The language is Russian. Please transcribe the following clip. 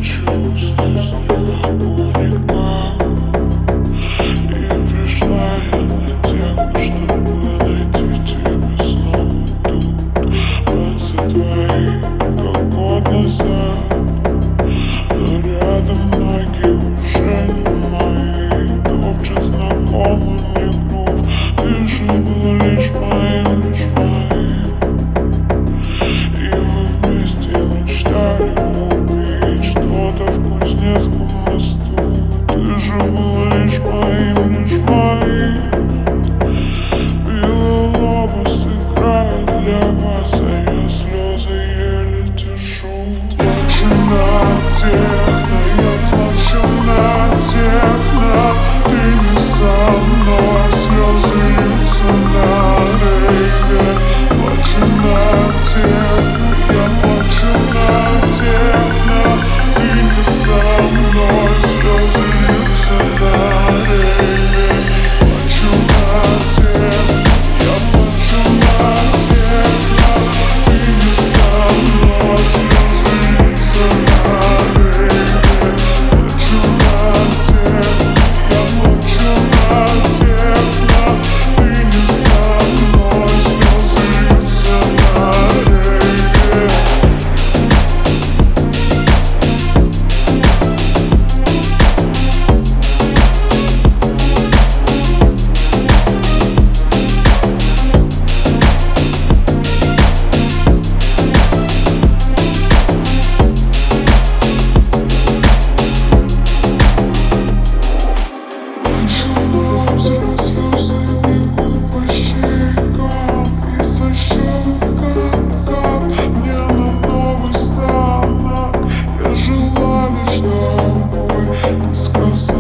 чувств, но не могу никак. И пришла я на тех, чтобы найти тебя снова тут. Пальцы твои, как год назад, но рядом ноги уже не мои. Топчет знакомый мне грув, ты же был лишь моим, лишь моим. И мы вместе мечтали купить что-то в Кузнецком мосту. Ты же был лишь моим, лишь моим. Белолобус играет для вас, а я слезы еле держу. Плачу на техно, я плачу на техно. Ты не со мной, слезы льются на рейве. Плачу на техно, я плачу на техно. Ты не со мной, слезы льются на рейве. Плачу на техно, я плачу на техно. Ты не со мной, слезы льются на рейве. Плачу на техно, я плачу на техно. Ты не со мной, слезы льются на рейве. Слезы бегут по щекам и со щек кап. Мне на новый станок, я жила лишь тобой. Ты сказал